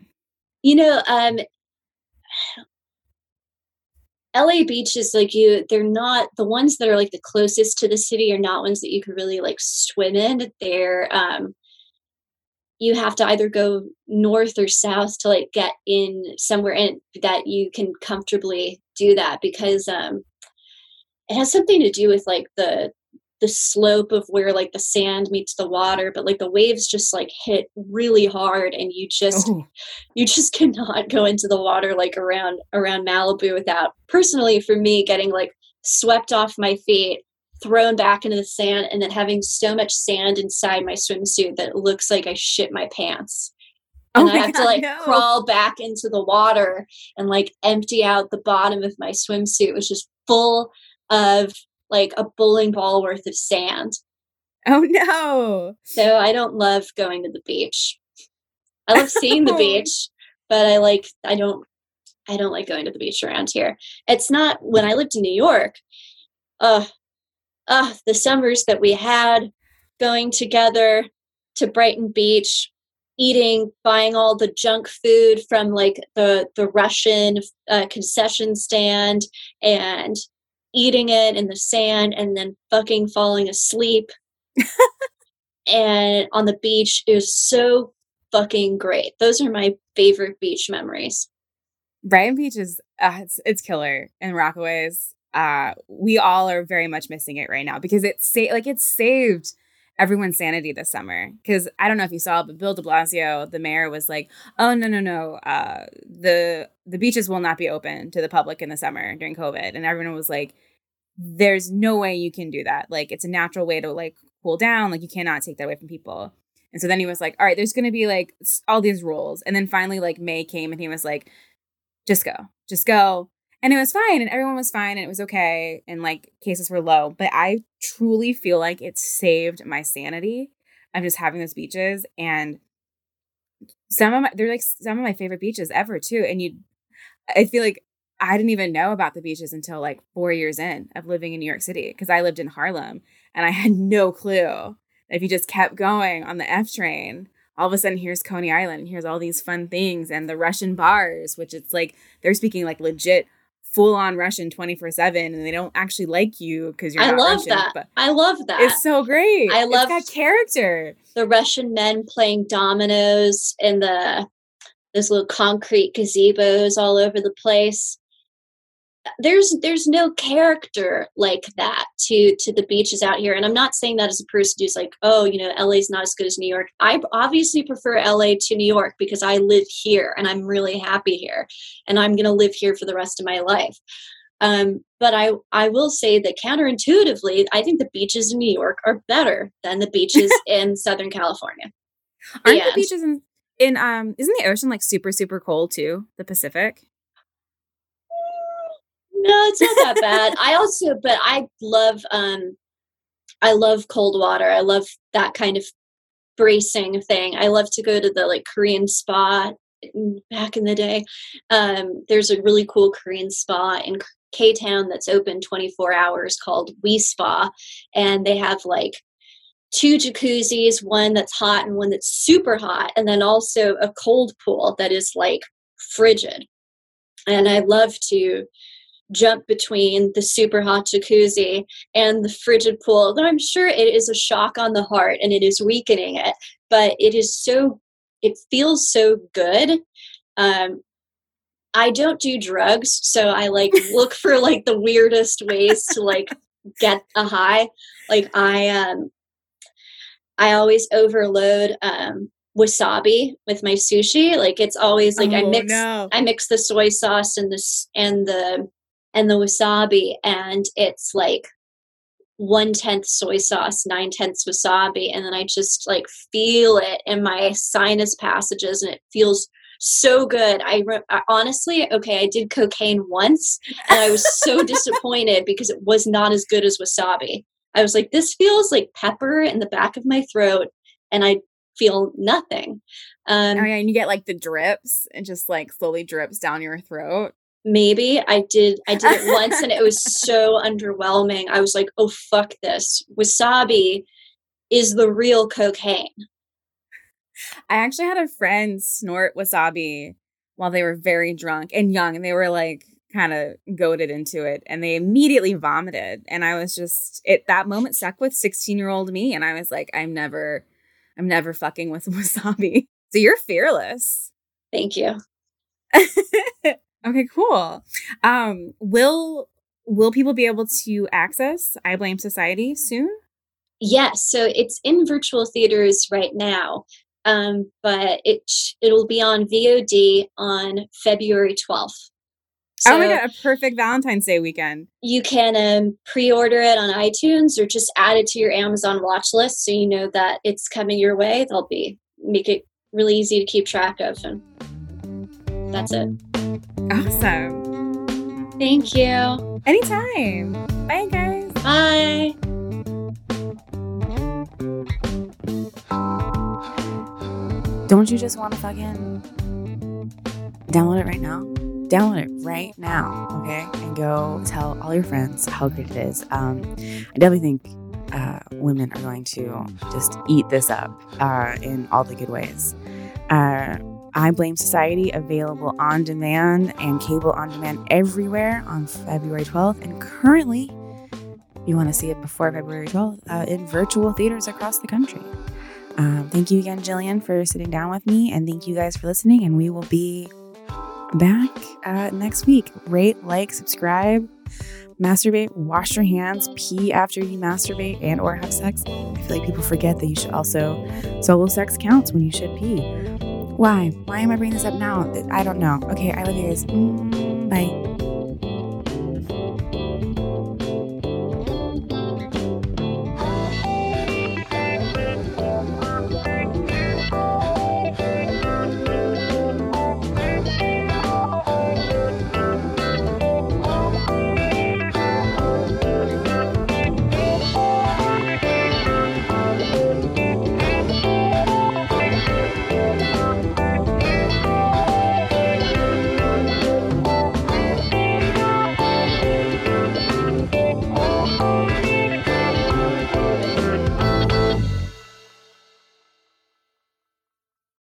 LA beaches, they're not the ones that are like the closest to the city are not ones that you could really like swim in. They're, you have to either go north or south to like get in somewhere in that you can comfortably do that because, it has something to do with like the slope of where like the sand meets the water, but like the waves just like hit really hard and you just cannot go into the water like around Malibu without, personally for me, getting like swept off my feet, thrown back into the sand, and then having so much sand inside my swimsuit that it looks like I shit my pants. And I have to like crawl back into the water and like empty out the bottom of my swimsuit, which is full of like a bowling ball worth of sand. Oh no. So I don't love going to the beach. I love seeing the beach, but I don't like going to the beach around here. It's not when I lived in New York. The summers that we had going together to Brighton Beach, buying all the junk food from like the Russian concession stand and eating it in the sand and then fucking falling asleep and on the beach is so fucking great. Those are my favorite beach memories. Brighton Beach is it's killer in Rockaways. We all are very much missing it right now because it saved everyone's sanity this summer. Because I don't know if you saw, but Bill de Blasio, the mayor, was like, "Oh no, the beaches will not be open to the public in the summer during COVID," and everyone was like, "There's no way you can do that. Like, it's a natural way to like cool down. Like, you cannot take that away from people." And so then he was like, "All right, there's going to be like all these rules," and then finally like May came and he was like, just go. And it was fine. And everyone was fine. And it was okay. And like cases were low. But I truly feel like it saved my sanity of just having those beaches. And they're some of my favorite beaches ever too. And I feel like I didn't even know about the beaches until like 4 years in of living in New York City. Because I lived in Harlem and I had no clue that if you just kept going on the F train, all of a sudden here's Coney Island and here's all these fun things and the Russian bars, which it's like they're speaking like legit full-on Russian 24/7 and they don't actually like you because you're not Russian. I love that. It's so great. It's got character. The Russian men playing dominoes in those little concrete gazebos all over the place. There's no character like that to the beaches out here. And I'm not saying that as a person who's like, oh, LA's not as good as New York. I obviously prefer LA to New York because I live here and I'm really happy here and I'm going to live here for the rest of my life. But I will say that counterintuitively, I think the beaches in New York are better than the beaches in Southern California. Aren't the beaches in isn't the ocean like super, super cold too? The Pacific? No, it's not that bad. I love cold water. I love that kind of bracing thing. I love to go to the like Korean spa back in the day. There's a really cool Korean spa in K-Town that's open 24 hours called We Spa. And they have like 2 jacuzzis, one that's hot and one that's super hot. And then also a cold pool that is like frigid. And I love to jump between the super hot jacuzzi and the frigid pool. Though I'm sure it is a shock on the heart and it is weakening it, but it feels so good. I don't do drugs, so I like look for like the weirdest ways to like get a high. Like I always overload wasabi with my sushi. Like it's always like I mix the soy sauce and the wasabi, and it's like 1/10 soy sauce, 9/10 wasabi, and then I just like feel it in my sinus passages, and it feels so good. I honestly, I did cocaine once, and I was so disappointed because it was not as good as wasabi. I was like, this feels like pepper in the back of my throat, and I feel nothing. And you get like the drips, and just like slowly drips down your throat. maybe I did it once and it was so underwhelming. I was like, oh, fuck this. Wasabi is the real cocaine. I actually had a friend snort wasabi while they were very drunk and young, and they were like kind of goaded into it, and they immediately vomited. And I was just, that moment stuck with 16-year-old me, and I was like, I'm never fucking with wasabi. So you're fearless. Thank you. Okay, cool. Will people be able to access I Blame Society soon? Yes, so it's in virtual theaters right now, but it'll be on VOD on February 12th. So oh my God, a perfect Valentine's Day weekend. You can pre-order it on iTunes or just add it to your Amazon watch list so you know that it's coming your way. They'll make it really easy to keep track of, and that's it. Awesome. Thank you. Anytime. Bye, guys. Bye. Don't you just want to fucking download it right now? Download it right now, okay? And go tell all your friends how great it is. I definitely think women are going to just eat this up in all the good ways. I Blame Society, available on demand and cable on demand everywhere on February 12th. And currently, if you want to see it before February 12th, in virtual theaters across the country. Thank you again, Jillian, for sitting down with me. And thank you guys for listening. And we will be back next week. Rate, like, subscribe, masturbate, wash your hands, pee after you masturbate and or have sex. I feel like people forget that you should also, solo sex counts when you should pee. Why am I bringing this up now? I don't know. Okay, I love you guys. Bye.